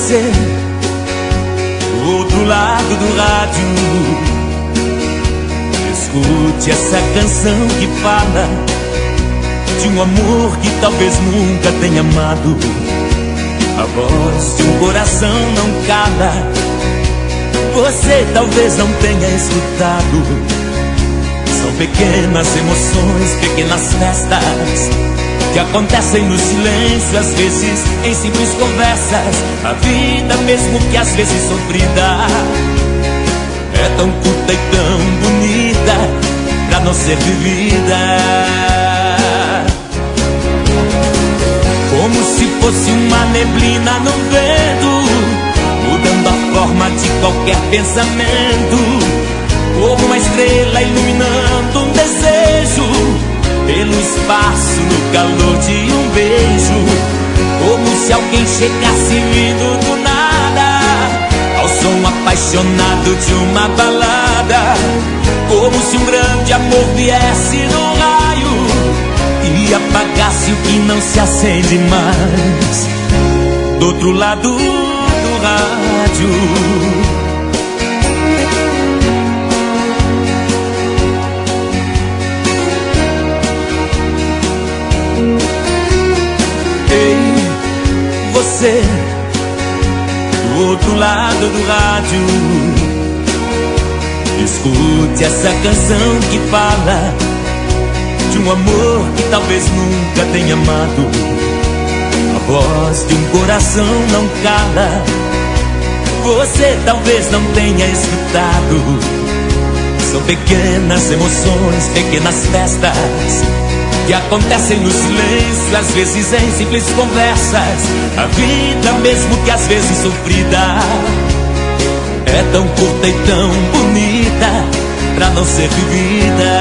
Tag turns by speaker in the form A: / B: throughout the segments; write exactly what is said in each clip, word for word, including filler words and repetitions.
A: você, do outro lado do rádio, escute essa canção que fala de um amor que talvez nunca tenha amado. A voz de um coração não cala, você talvez não tenha escutado. São pequenas emoções, pequenas festas que acontecem no silêncio, às vezes em simples conversas. A vida, mesmo que às vezes sofrida, é tão curta e tão bonita pra não ser vivida. Como se fosse uma neblina no vento, mudando a forma de qualquer pensamento. Como uma estrela iluminando um desejo, pelo espaço, no calor de um beijo. Como se alguém chegasse vindo do nada, ao som apaixonado de uma balada. Como se um grande amor viesse no raio e apagasse o que não se acende mais do outro lado do rádio. Você, do outro lado do rádio, escute essa canção que fala de um amor que talvez nunca tenha amado. A voz de um coração não cala, você talvez não tenha escutado. São pequenas emoções, pequenas festas que acontecem no silêncio, às vezes em simples conversas. A vida, mesmo que às vezes sofrida, é tão curta e tão bonita pra não ser vivida.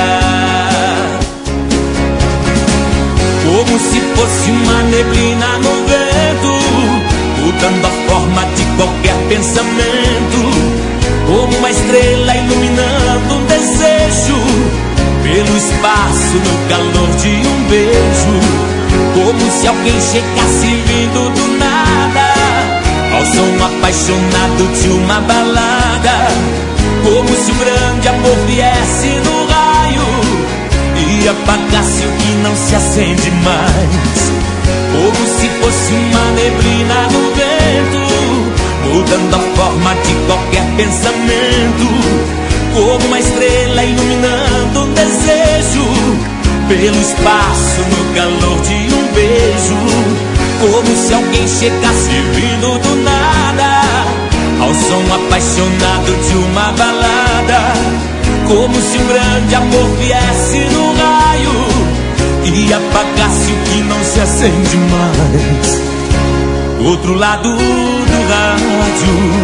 A: Como se fosse uma neblina no vento, mudando a forma de qualquer pensamento. Como uma estrela iluminando um desejo, pelo espaço, no calor de um beijo. Como se alguém chegasse vindo do nada, ao som apaixonado de uma balada. Como se um grande amor viesse no raio e apagasse o que não se acende mais. Como se fosse uma neblina no vento, mudando a forma de qualquer pensamento. Como uma estrela iluminando um desejo, pelo espaço, no calor de um beijo. Como se alguém chegasse vindo do nada, ao som apaixonado de uma balada. Como se um grande amor viesse no raio e apagasse o que não se acende mais do outro lado do rádio.